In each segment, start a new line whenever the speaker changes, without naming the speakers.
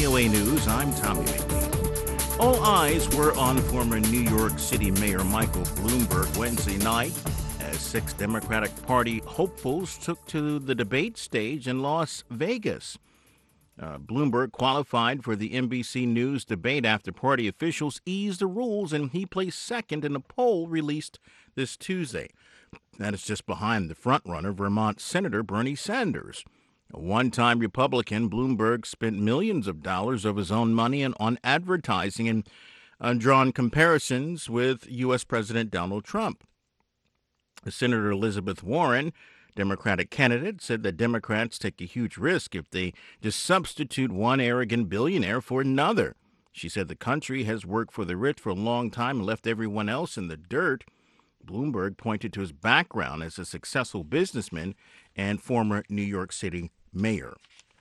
VOA News, I'm Tommy McNeil. All eyes were on former New York City Mayor Michael Bloomberg Wednesday night as 6 Democratic Party hopefuls took to the debate stage in Las Vegas. Bloomberg qualified for the NBC News debate after party officials eased the rules, and he placed second in a poll released this Tuesday. That is just behind the frontrunner, Vermont Senator Bernie Sanders. A one-time Republican, Bloomberg spent millions of dollars of his own money on advertising and drawn comparisons with U.S. President Donald Trump. Senator Elizabeth Warren, Democratic candidate, said that Democrats take a huge risk if they just substitute one arrogant billionaire for another. She said the country has worked for the rich for a long time and left everyone else in the dirt. Bloomberg pointed to his background as a successful businessman and former New York City mayor.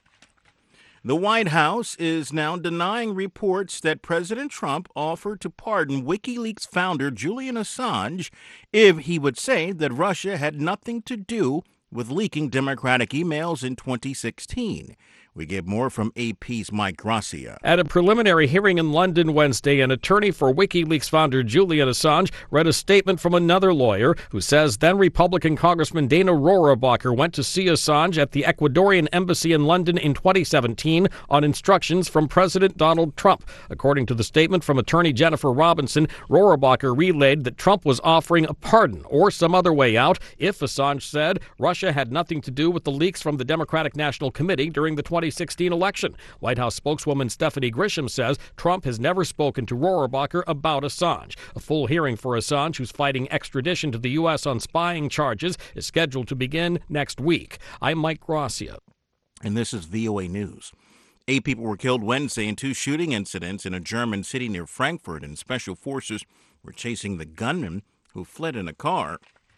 The White House is now denying reports that President Trump offered to pardon WikiLeaks founder Julian Assange if he would say that Russia had nothing to do with leaking Democratic emails in 2016. We get more from AP's Mike Gracia.
At a preliminary hearing in London Wednesday, an attorney for WikiLeaks founder Julian Assange read a statement from another lawyer who says then-Republican Congressman Dana Rohrabacher went to see Assange at the Ecuadorian embassy in London in 2017 on instructions from President Donald Trump. According to the statement from attorney Jennifer Robinson, Rohrabacher relayed that Trump was offering a pardon or some other way out if Assange said Russia had nothing to do with the leaks from the Democratic National Committee during the 2016 election. White House spokeswoman Stephanie Grisham says Trump has never spoken to Rohrabacher about Assange. A full hearing for Assange, who's fighting extradition to the U.S. on spying charges, is scheduled to begin next week. I'm Mike Gracia.
And this is VOA News. 8 people were killed Wednesday in 2 shooting incidents in a German city near Frankfurt, and special forces were chasing the gunman who fled in a car.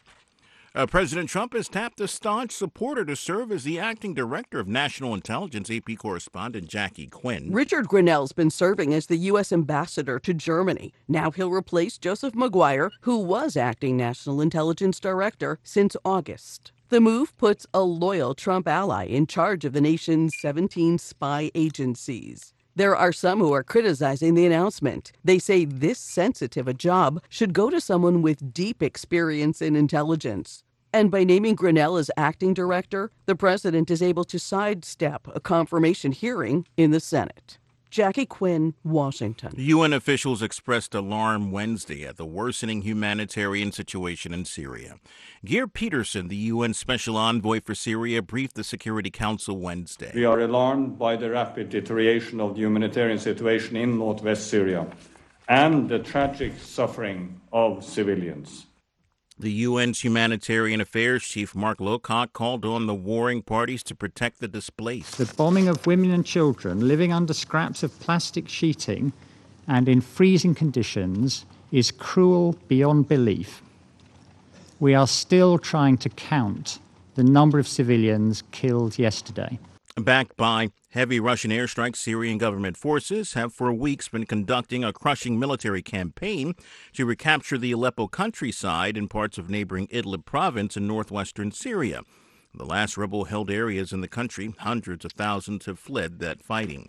President Trump has tapped a staunch supporter to serve as the acting director of national intelligence. AP correspondent Jackie Quinn.
Richard Grenell's been serving as the U.S. ambassador to Germany. Now he'll replace Joseph Maguire, who was acting national intelligence director since August. The move puts a loyal Trump ally in charge of the nation's 17 spy agencies. There are some who are criticizing the announcement. They say this sensitive a job should go to someone with deep experience in intelligence. And by naming Grenell as acting director, the president is able to sidestep a confirmation hearing in the Senate. Jackie Quinn, Washington.
UN officials expressed alarm Wednesday at the worsening humanitarian situation in Syria. Geir Peterson, the UN Special Envoy for Syria, briefed the Security Council Wednesday.
We are alarmed by the rapid deterioration of the humanitarian situation in northwest Syria and the tragic suffering of civilians.
The UN's Humanitarian Affairs Chief Mark Lowcock called on the warring parties to protect the displaced.
The bombing of women and children living under scraps of plastic sheeting and in freezing conditions is cruel beyond belief. We are still trying to count the number of civilians killed yesterday.
Backed by heavy Russian airstrikes, Syrian government forces have for weeks been conducting a crushing military campaign to recapture the Aleppo countryside and parts of neighboring Idlib province in northwestern Syria. The last rebel-held areas in the country, hundreds of thousands have fled that fighting.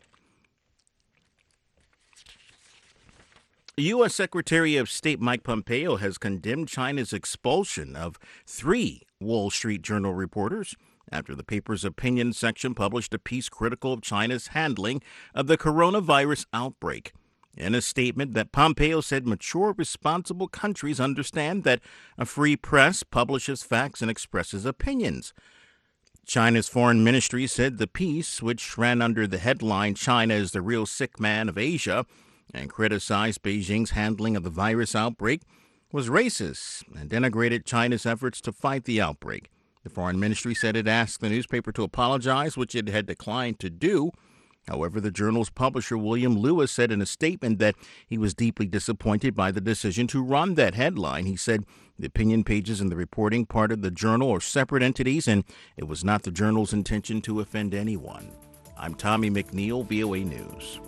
U.S. Secretary of State Mike Pompeo has condemned China's expulsion of 3 Wall Street Journal reporters after the paper's opinion section published a piece critical of China's handling of the coronavirus outbreak. In a statement that Pompeo said mature, responsible countries understand that a free press publishes facts and expresses opinions. China's foreign ministry said the piece, which ran under the headline "China is the real sick man of Asia," and criticized Beijing's handling of the virus outbreak, was racist and denigrated China's efforts to fight the outbreak. The foreign ministry said it asked the newspaper to apologize, which it had declined to do. However, the journal's publisher, William Lewis, said in a statement that he was deeply disappointed by the decision to run that headline. He said the opinion pages and the reporting part of the journal are separate entities, and it was not the journal's intention to offend anyone. I'm Tommy McNeil, VOA News.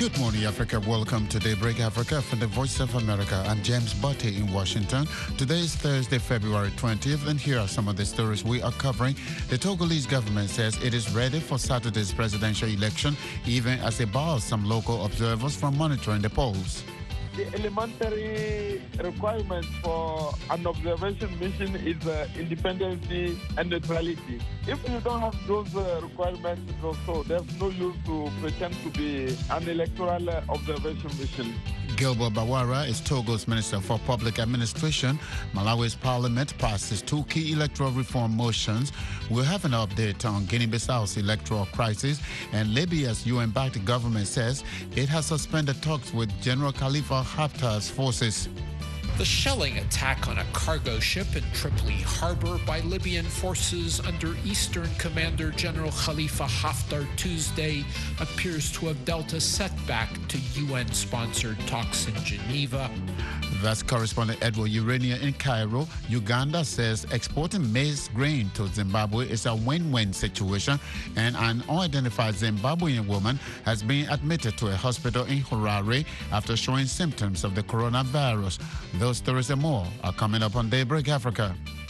Good morning, Africa. Welcome to Daybreak Africa from the Voice of America. I'm James Butte in Washington. Today is Thursday, February 20th, and here are some of the stories we are covering. The Togolese government says it is ready for Saturday's presidential election, even as it bars some local observers from monitoring the polls.
The elementary requirement for an observation mission is independency and neutrality. If you don't have those requirements also, there's no use to pretend to be an electoral observation mission.
Gilbert Bawara is Togo's Minister for Public Administration. Malawi's parliament passes two key electoral reform motions. We'll have an update on Guinea-Bissau's electoral crisis, and Libya's UN-backed government says it has suspended talks with General Khalifa Haftar's forces.
The shelling attack on a cargo ship in Tripoli harbor by Libyan forces under Eastern Commander General Khalifa Haftar Tuesday appears to have dealt a setback to UN-sponsored talks in Geneva.
That's correspondent Edward Urania in Cairo. Uganda says exporting maize grain to Zimbabwe is a win-win situation, and an unidentified Zimbabwean woman has been admitted to a hospital in Harare after showing symptoms of the coronavirus. Those stories and more are coming up on Daybreak Africa.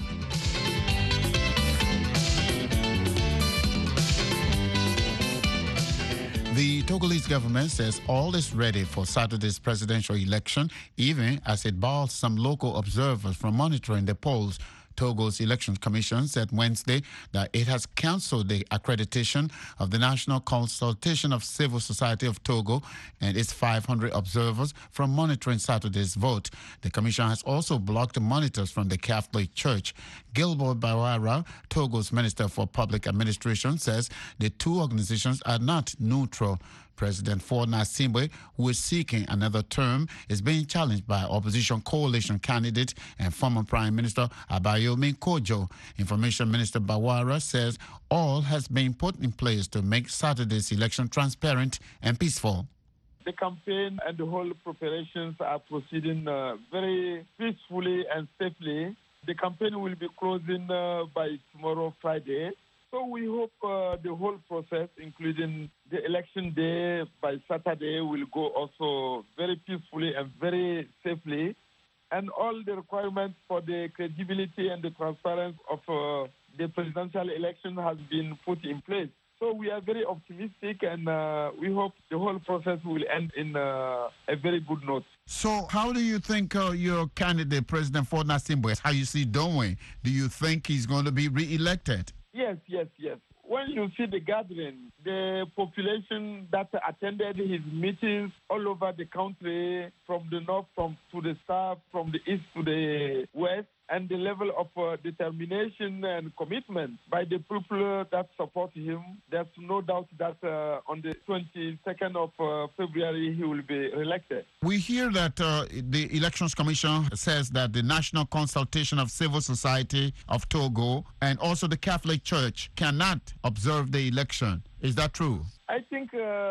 The Togolese government says all is ready for Saturday's presidential election, even as it bars some local observers from monitoring the polls. Togo's Election Commission said Wednesday that it has cancelled the accreditation of the National Consultation of Civil Society of Togo and its 500 observers from monitoring Saturday's vote. The commission has also blocked monitors from the Catholic Church. Gilbert Bawara, Togo's Minister for Public Administration, says the two organizations are not neutral. President Faure Gnassingbe, who is seeking another term, is being challenged by opposition coalition candidate and former Prime Minister Abayomi Kojo. Information Minister Bawara says all has been put in place to make Saturday's election transparent and peaceful.
The campaign and the whole preparations are proceeding very peacefully and safely. The campaign will be closing by tomorrow, Friday. So we hope the whole process, including the election day by Saturday, will go also very peacefully and very safely. And all the requirements for the credibility and the transparency of the presidential election has been put in place. So we are very optimistic, and we hope the whole process will end in a very good note.
So how do you think your candidate, President Faure Gnassingbe, how you see doing? Do you think he's going to be re-elected?
Yes. When you see the gathering, the population that attended his meetings all over the country, from the north to the south, from the east to the west, and the level of determination and commitment by the people that support him, there's no doubt that on the 22nd of February he will be elected.
We hear that the Elections Commission says that the National Consultation of Civil Society of Togo and also the Catholic Church cannot observe the election. Is that true?
I think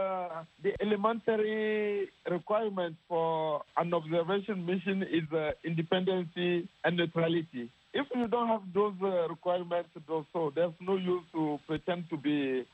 the elementary requirement for an observation mission is independency and neutrality. If you don't have those requirements also, there's no use to pretend to be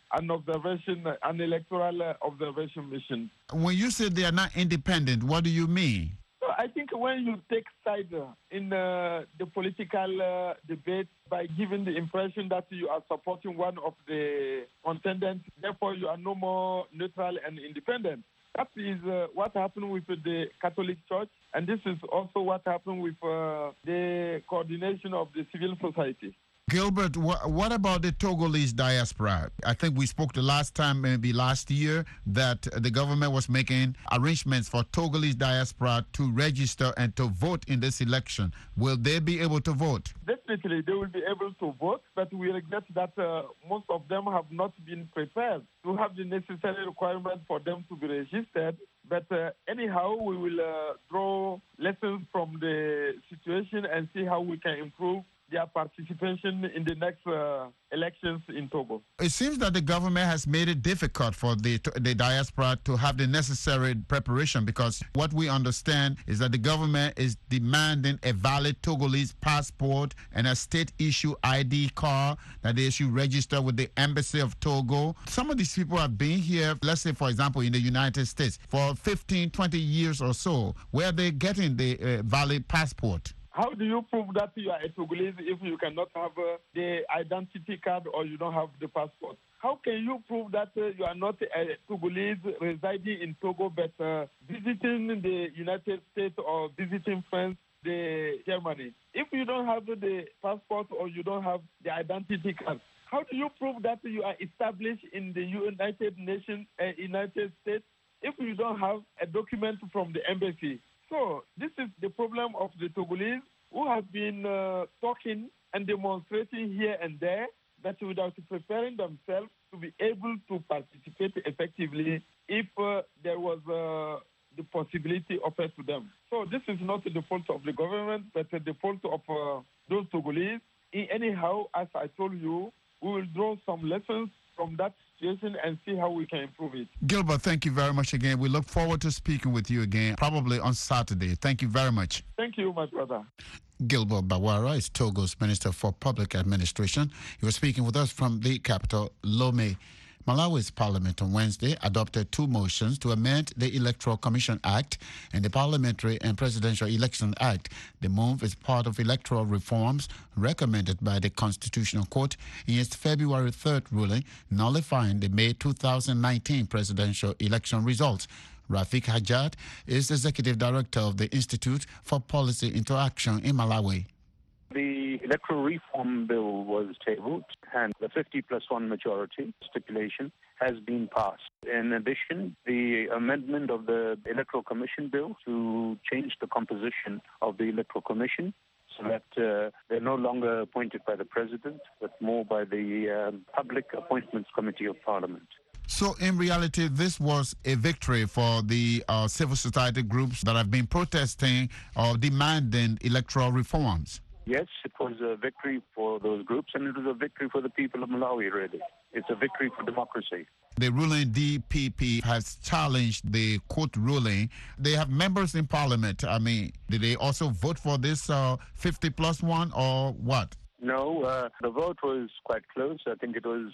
an electoral observation mission.
When you say they are not independent, what do you mean?
I think when you take side in the political debate by giving the impression that you are supporting one of the contenders, therefore you are no more neutral and independent. That is what happened with the Catholic Church, and this is also what happened with the coordination of the civil society.
Gilbert, what about the Togolese diaspora? I think we spoke the last time, maybe last year, that the government was making arrangements for Togolese diaspora to register and to vote in this election. Will they be able to vote?
Definitely, they will be able to vote, but we regret that most of them have not been prepared to have the necessary requirements for them to be registered. But anyhow, we will draw lessons from the situation and see how we can improve their participation in the next elections in Togo.
It seems that the government has made it difficult for the diaspora to have the necessary preparation, because what we understand is that the government is demanding a valid Togolese passport and a state-issue ID card that they should register with the Embassy of Togo. Some of these people have been here, let's say, for example, in the United States for 15, 20 years or so. Where are they getting the valid passport?
How do you prove that you are a Togolese if you cannot have the identity card or you don't have the passport? How can you prove that you are not a Togolese residing in Togo but visiting the United States or visiting France, Germany? If you don't have the passport or you don't have the identity card, how do you prove that you are established in the United Nations, United States, if you don't have a document from the embassy? So this is the problem of the Togolese who have been talking and demonstrating here and there, that without preparing themselves to be able to participate effectively if there was the possibility offered to them. So this is not the fault of the government, but the fault of those Togolese. Anyhow, as I told you, we will draw some lessons from that situation and see how we can improve it.
Gilbert, thank you very much again. We look forward to speaking with you again, probably on Saturday. Thank you very much.
Thank you, my brother.
Gilbert Bawara is Togo's Minister for Public Administration. He was speaking with us from the capital, Lomé. Malawi's parliament on Wednesday adopted two motions to amend the Electoral Commission Act and the Parliamentary and Presidential Election Act. The move is part of electoral reforms recommended by the Constitutional Court in its February 3rd ruling nullifying the May 2019 presidential election results. Rafik Hajat is Executive Director of the Institute for Policy Interaction in Malawi.
The electoral reform bill was tabled and the 50+1 majority stipulation has been passed. In addition, the amendment of the Electoral Commission bill to change the composition of the Electoral Commission so that they're no longer appointed by the President, but more by the Public Appointments Committee of Parliament.
So in reality, this was a victory for the civil society groups that have been protesting or demanding electoral reforms.
Yes, it was a victory for those groups, and it was a victory for the people of Malawi, really. It's a victory for democracy.
The ruling DPP has challenged the court ruling. They have members in parliament. I mean, did they also vote for this 50+1 or what?
No, the vote was quite close. I think it was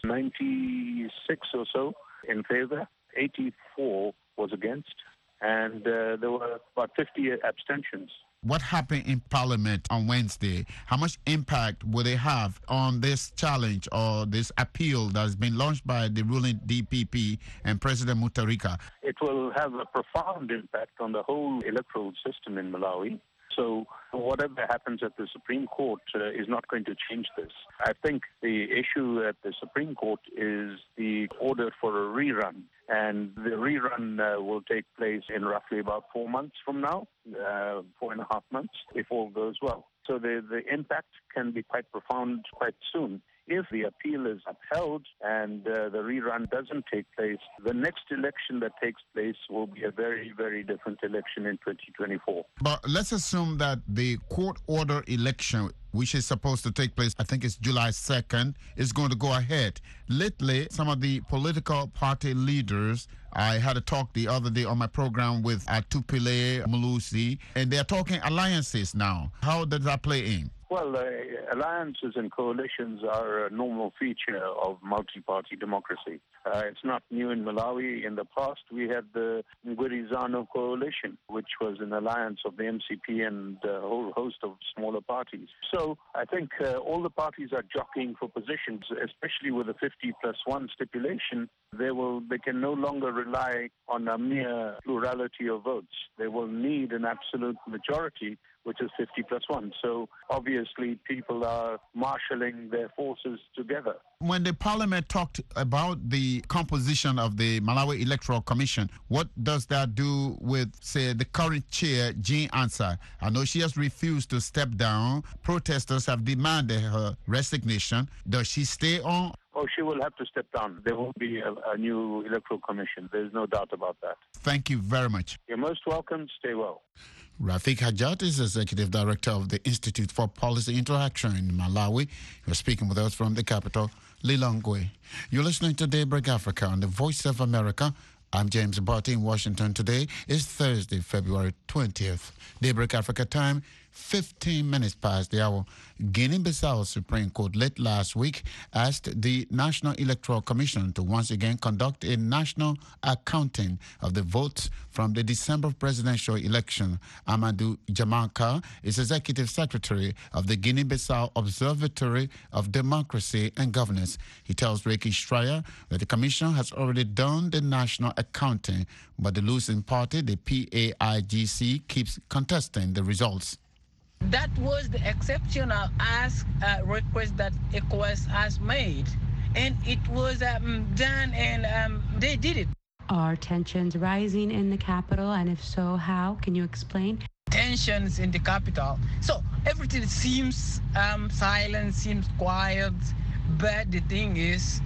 96 or so in favor, 84 was against, and there were about 50 abstentions.
What happened in Parliament on Wednesday? How much impact will they have on this challenge or this appeal that has been launched by the ruling DPP and President Mutharika?
It will have a profound impact on the whole electoral system in Malawi. So whatever happens at the Supreme Court is not going to change this. I think the issue at the Supreme Court is the order for a rerun. And the rerun will take place in roughly about 4 months from now, 4.5 months, if all goes well. So the impact can be quite profound quite soon. If the appeal is upheld and the rerun doesn't take place, the next election that takes place will be a very, very different election in 2024.
But let's assume that the court order election, which is supposed to take place, I think it's July 2nd, is going to go ahead. Lately, some of the political party leaders, I had a talk the other day on my program with Atupile Mulusi, and they're talking alliances now. How does that play in?
Well, alliances and coalitions are a normal feature of multi-party democracy. It's not new in Malawi. In the past, we had the Ngwirizano coalition, which was an alliance of the MCP and a whole host of smaller parties. So I think all the parties are jockeying for positions, especially with the 50+1 stipulation. They can no longer rely on a mere plurality of votes. They will need an absolute majority, which is 50+1. So obviously people are marshalling their forces together.
When the parliament talked about the composition of the Malawi Electoral Commission, what does that do with, say, the current chair, Jean Ansah? I know she has refused to step down. Protesters have demanded her resignation. Does she stay on?
she will have to step down. There will be a new electoral commission. There's no doubt about that.
Thank you very much.
You're most welcome. Stay well.
Rafiq Hajat is Executive Director of the Institute for Policy Interaction in Malawi. You're speaking with us from the capital, Lilongwe. You're listening to Daybreak Africa on the Voice of America. I'm James Barty in Washington. Today is Thursday, February 20th. Daybreak Africa time, 15 minutes past the hour. Guinea-Bissau Supreme Court late last week asked the National Electoral Commission to once again conduct a national accounting of the votes from the December presidential election. Amadou Jamanka is Executive Secretary of the Guinea-Bissau Observatory of Democracy and Governance. He tells Ricky Stryer that the commission has already done the national accounting, but the losing party, the PAIGC, keeps contesting the results.
That was the exceptional request that ECOWAS has made, and it was done, and they did it.
Are tensions rising in the capital, and if so, how? Can you explain?
Tensions in the capital. So everything seems silent, seems quiet, but the thing is,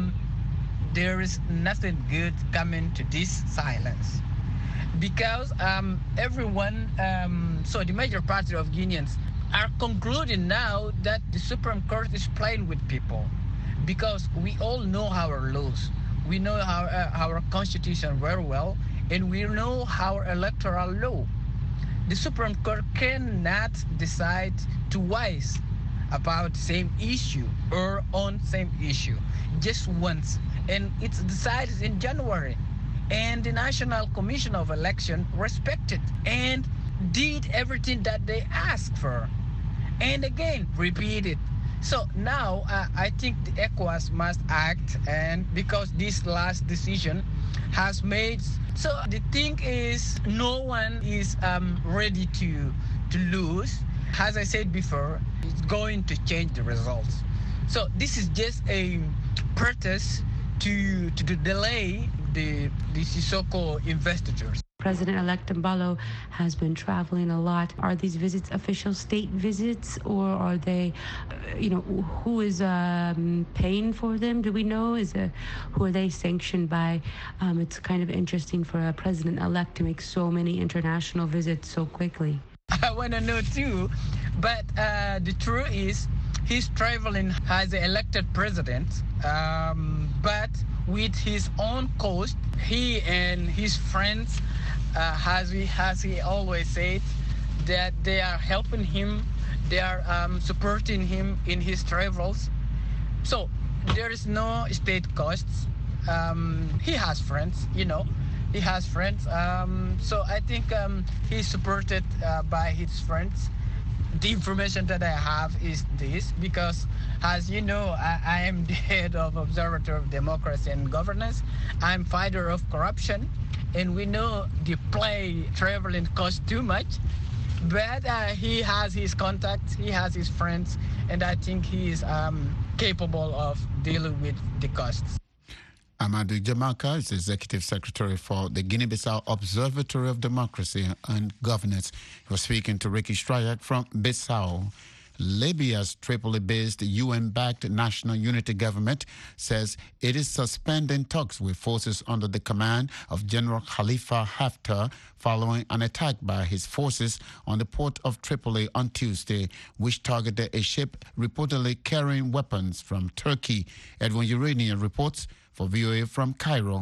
there is nothing good coming to this silence. Because everyone, so the major party of Guineans are concluding now that the Supreme Court is playing with people, because we all know our laws, we know our constitution very well, and we know our electoral law. The Supreme Court cannot decide twice about the same issue or on same issue, just once, and it's decided in January. And the National Commission of Election respected and did everything that they asked for. And again, repeated. So now I think the ECOWAS must act, and because this last decision has made. So the thing is, no one is ready to lose. As I said before, it's going to change the results. So this is just a pretext to delay the Sissoko investitures.
President-elect Mbalo has been traveling a lot. Are these visits official state visits, or are they, who is paying for them? Do we know? Who are they sanctioned by? It's kind of interesting for a president-elect to make so many international visits so quickly.
I want to know too, but the truth is he's traveling as an elected president, but with his own cost. He and his friends, as he always said, that they are helping him, they are supporting him in his travels. So there is no state costs. He has friends, he has friends. So I think he's supported by his friends. The information that I have is this, because as you know, I am the head of Observatory of Democracy and Governance. I'm fighter of corruption, and we know the traveling costs too much. But he has his contacts, he has his friends, and I think he is capable of dealing with the costs.
Amadou Jamanka is Executive Secretary for the Guinea-Bissau Observatory of Democracy and Governance. He was speaking to Ricky Stryak from Bissau. Libya's Tripoli-based UN-backed National Unity Government says it is suspending talks with forces under the command of General Khalifa Haftar following an attack by his forces on the port of Tripoli on Tuesday, which targeted a ship reportedly carrying weapons from Turkey. Edwin Urania reports for VOA from Cairo.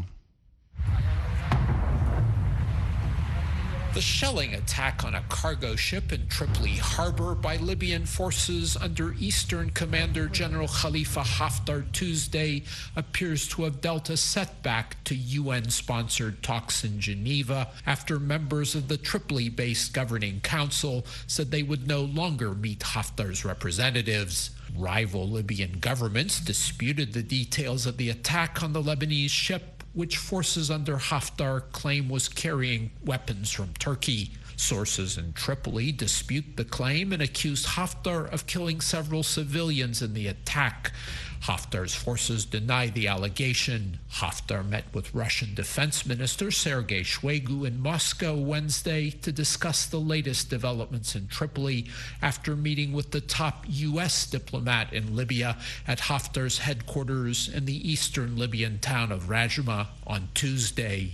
The shelling attack on a cargo ship in Tripoli harbor by Libyan forces under Eastern Commander General Khalifa Haftar Tuesday appears to have dealt a setback to UN-sponsored talks in Geneva after members of the Tripoli-based governing council said they would no longer meet Haftar's representatives. Rival Libyan governments disputed the details of the attack on the Lebanese ship, which forces under Haftar claim was carrying weapons from Turkey. Sources in Tripoli dispute the claim and accuse Haftar of killing several civilians in the attack. Haftar's forces deny the allegation. Haftar met with Russian Defense Minister Sergei Shoigu in Moscow Wednesday to discuss the latest developments in Tripoli after meeting with the top U.S. diplomat in Libya at Haftar's headquarters in the eastern Libyan town of Rajma on Tuesday.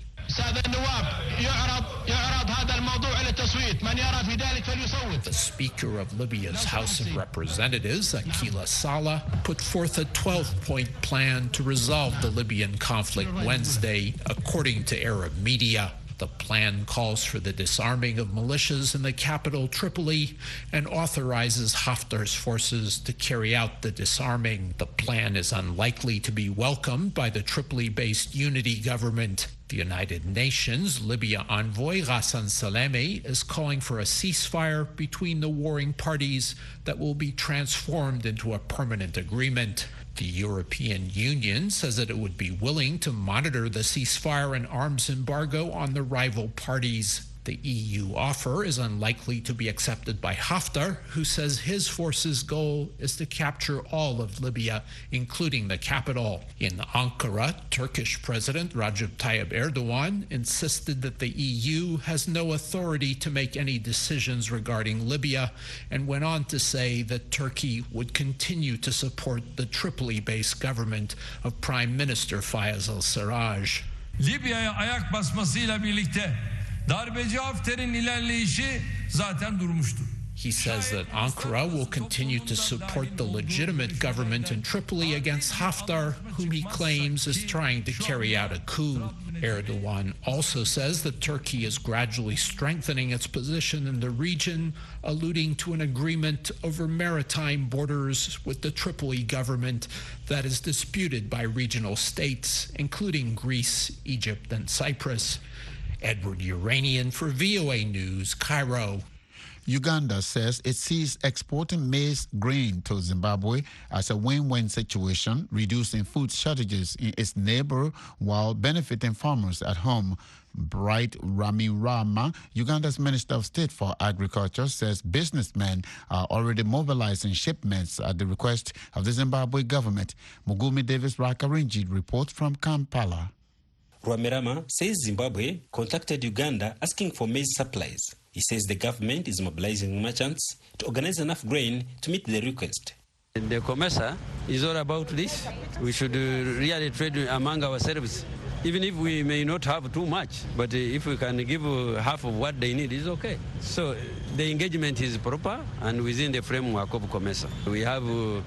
The Speaker of Libya's House of Representatives, Akila Saleh, put forth a 12-point plan to resolve the Libyan conflict Wednesday, according to Arab media. The plan calls for the disarming of militias in the capital, Tripoli, and authorizes Haftar's forces to carry out the disarming. The plan is unlikely to be welcomed by the Tripoli-based unity government. The United Nations Libya envoy Ghassan Salame is calling for a ceasefire between the warring parties that will be transformed into a permanent agreement. The European Union says that it would be willing to monitor the ceasefire and arms embargo on the rival parties. The EU offer is unlikely to be accepted by Haftar, who says his force's goal is to capture all of Libya, including the capital. In Ankara, Turkish President Recep Tayyip Erdogan insisted that the EU has no authority to make any decisions regarding Libya, and went on to say that Turkey would continue to support the Tripoli-based government of Prime Minister Fayez al-Sarraj.
Libya'ya ayak basmasıyla birlikte darbeci Hafter'in ilerleyişi zaten durmuştur.
He says that Ankara will continue to support the legitimate government in Tripoli against Haftar, whom he claims is trying to carry out a coup. Erdogan also says that Turkey is gradually strengthening its position in the region, alluding to an agreement over maritime borders with the Tripoli government that is disputed by regional states, including Greece, Egypt, and Cyprus. Edward Uranian for VOA News, Cairo.
Uganda says it sees exporting maize grain to Zimbabwe as a win-win situation, reducing food shortages in its neighbor while benefiting farmers at home. Bright Ramirama, Uganda's Minister of State for Agriculture, says businessmen are already mobilizing shipments at the request of the Zimbabwe government. Mugumi Davis Rakarinji reports from Kampala.
Ramirama says Zimbabwe contacted Uganda asking for maize supplies. He says the government is mobilizing merchants to organize enough grain to meet the request.
The COMESA is all about this. We should really trade among ourselves, even if we may not have too much. But if we can give half of what they need, it's okay. So the engagement is proper and within the framework of COMESA. We have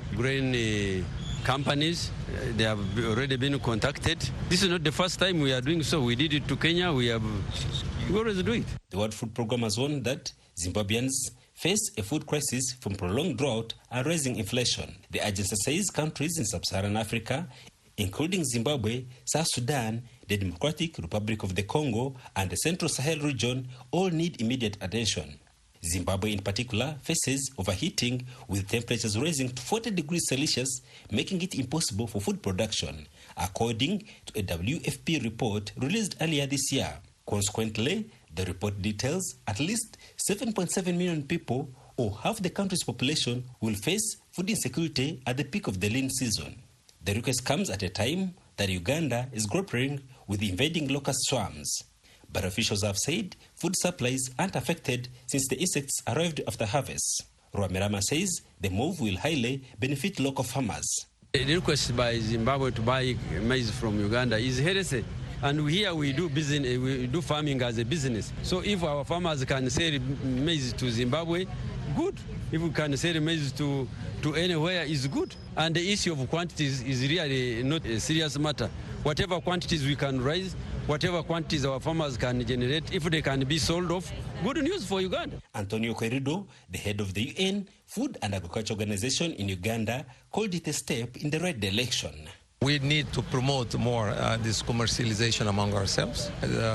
grain companies, they have already been contacted. This is not the first time we are doing so. We did it to Kenya. We always do it.
The World Food Programme has warned that Zimbabweans face a food crisis from prolonged drought and rising inflation. The agency says countries in sub-Saharan Africa, including Zimbabwe, South Sudan, the Democratic Republic of the Congo, and the Central Sahel region all need immediate attention. Zimbabwe in particular faces overheating with temperatures rising to 40 degrees Celsius, making it impossible for food production, according to a WFP report released earlier this year. Consequently, the report details at least 7.7 million people, or half the country's population, will face food insecurity at the peak of the lean season. The request comes at a time that Uganda is grappling with invading locust swarms. But officials have said food supplies aren't affected since the insects arrived after harvest. Ramirama says the move will highly benefit local farmers.
The request by Zimbabwe to buy maize from Uganda is heresy. And here we do business, we do farming as a business. So if our farmers can sell maize to Zimbabwe, good. If we can sell maize to anywhere, is good. And the issue of quantities is really not a serious matter. Whatever quantities we can raise, whatever quantities our farmers can generate, if they can be sold off, good news for Uganda.
Antonio Querido, the head of the UN Food and Agriculture Organization in Uganda, called it a step in the right direction.
We need to promote more this commercialization among ourselves.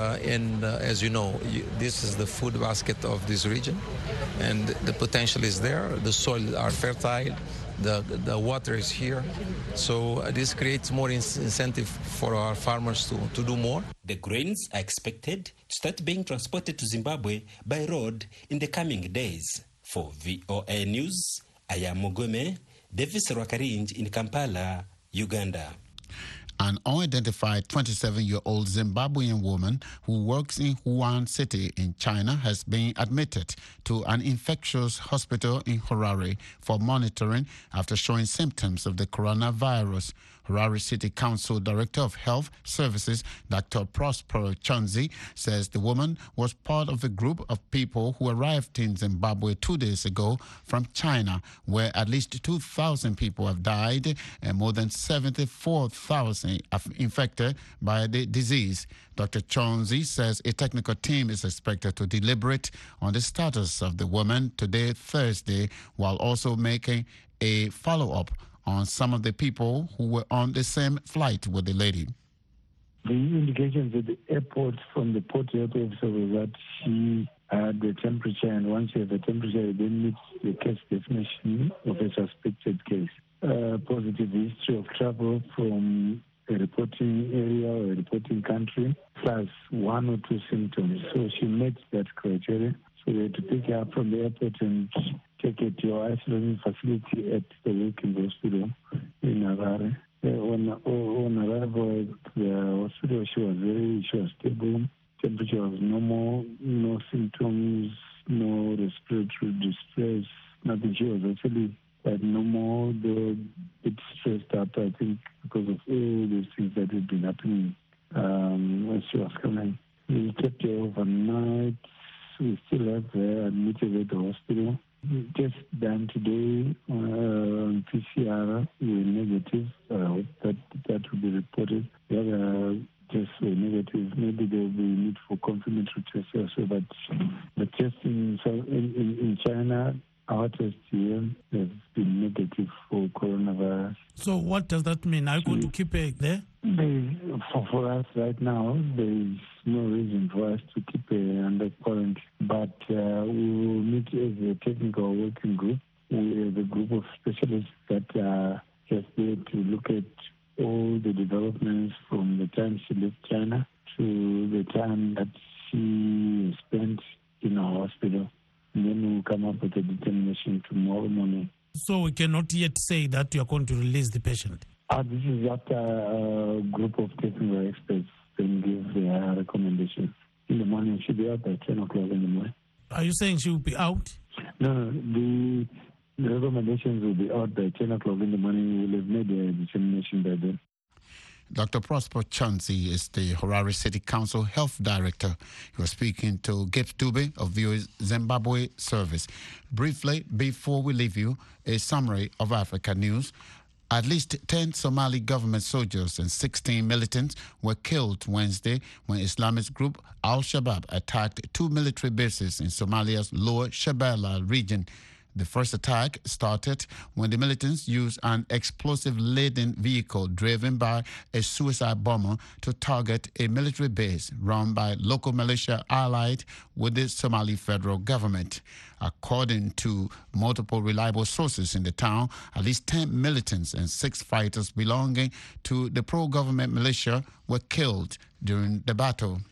As you know, this is the food basket of this region, and the potential is there. The soil are fertile. the water is here. So this creates more incentive for our farmers to do more.
The grains are expected to start being transported to Zimbabwe by road in the coming days. For VOA News, I am Mugome Davis Rwakarinj in Kampala, Uganda.
An unidentified 27-year-old Zimbabwean woman who works in Wuhan City in China has been admitted to an infectious hospital in Harare for monitoring after showing symptoms of the coronavirus. Harare City Council Director of Health Services, Dr. Prosper Chanzi, says the woman was part of a group of people who arrived in Zimbabwe 2 days ago from China, where at least 2,000 people have died and more than 74,000 are infected by the disease. Dr. Chanzi says a technical team is expected to deliberate on the status of the woman today, Thursday, while also making a follow-up on some of the people who were on the same flight with the lady.
The indications at the airport from the port health officer was that she had the temperature, and once you have the temperature, it then meets the case definition of a suspected case. Positive history of travel from a reporting area or a reporting country, plus 1 or 2 symptoms. So she met that criteria. So we had to pick her up from the airport and take her to our isolation facility at the Wilkins Hospital in Harare. On arrival at the hospital, she was stable. Temperature was normal, no symptoms, no respiratory distress, nothing. She was actually quite normal, though it stressed out, I think, because of all these things that had been happening when she was coming. We kept her overnight. We still have her admitted at the hospital. Just done today on PCR, we were negative. That will be reported. The other tests were negative. Maybe there will be need for confirmatory tests also. But the testing in China, our test here has been negative for coronavirus.
So what does that mean? Are you going to keep her there?
For us right now, there is no reason for us to keep her under quarantine. But we will meet as a technical working group. We have a group of specialists that are just there to look at all the developments from the time she left China to the time that she spent in our hospital. And then we'll come up with a determination tomorrow morning.
So we cannot yet say that you are going to release the patient?
This is after a group of technical experts then give their recommendations. In the morning, she'll be out by 10 o'clock in the morning.
Are you saying she will be out?
No, the recommendations will be out by 10 o'clock in the morning. We will have made a determination by then.
Dr. Prosper Chanzi is the Harare City Council Health Director. He was speaking to Gibbs Dube of the Zimbabwe Service. Briefly, before we leave you, a summary of Africa news. At least 10 Somali government soldiers and 16 militants were killed Wednesday when Islamist group Al-Shabaab attacked 2 military bases in Somalia's Lower Shabelle region. The first attack started when the militants used an explosive-laden vehicle driven by a suicide bomber to target a military base run by local militia allied with the Somali federal government. According to multiple reliable sources in the town, at least 10 militants and 6 fighters belonging to the pro-government militia were killed during the battle.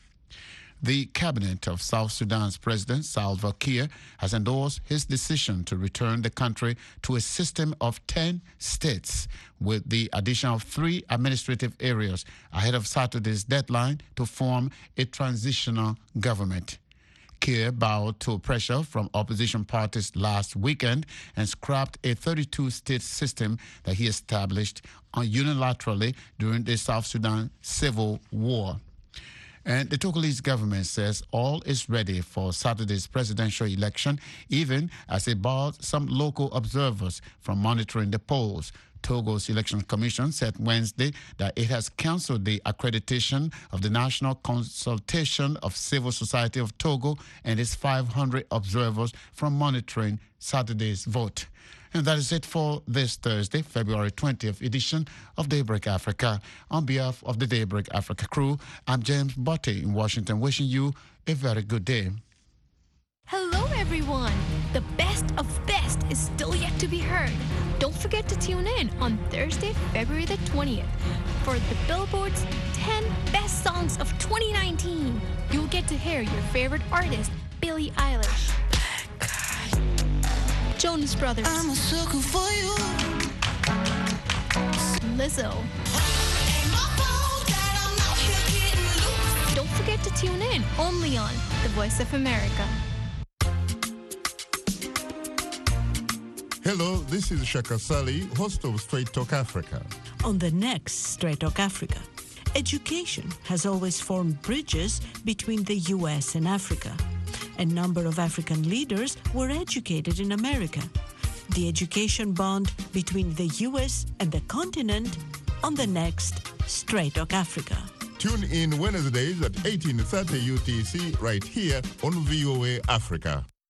The cabinet of South Sudan's President Salva Kiir has endorsed his decision to return the country to a system of 10 states with the addition of 3 administrative areas ahead of Saturday's deadline to form a transitional government. Kiir bowed to pressure from opposition parties last weekend and scrapped a 32-state system that he established unilaterally during the South Sudan civil war. And the Togolese government says all is ready for Saturday's presidential election, even as it barred some local observers from monitoring the polls. Togo's Election Commission said Wednesday that it has cancelled the accreditation of the National Consultation of Civil Society of Togo and its 500 observers from monitoring Saturday's vote. And that is it for this Thursday, February 20th edition of Daybreak Africa. On behalf of the Daybreak Africa crew, I'm James Botte in Washington, wishing you a very good day.
Hello, everyone. The best of best is still yet to be heard. Don't forget to tune in on Thursday, February the 20th for the Billboard's 10 Best Songs of 2019. You'll get to hear your favorite artist, Billie Eilish, Jonas Brothers, I'm a sucker for you, Lizzo. Don't forget to tune in only on The Voice of America.
Hello, this is Shaka Sali, host of Straight Talk Africa.
On the next Straight Talk Africa, education has always formed bridges between the U.S. and Africa. A number of African leaders were educated in America. The education bond between the U.S. and the continent on the next Straight Talk Africa.
Tune in Wednesdays at 18:30 UTC right here on VOA Africa.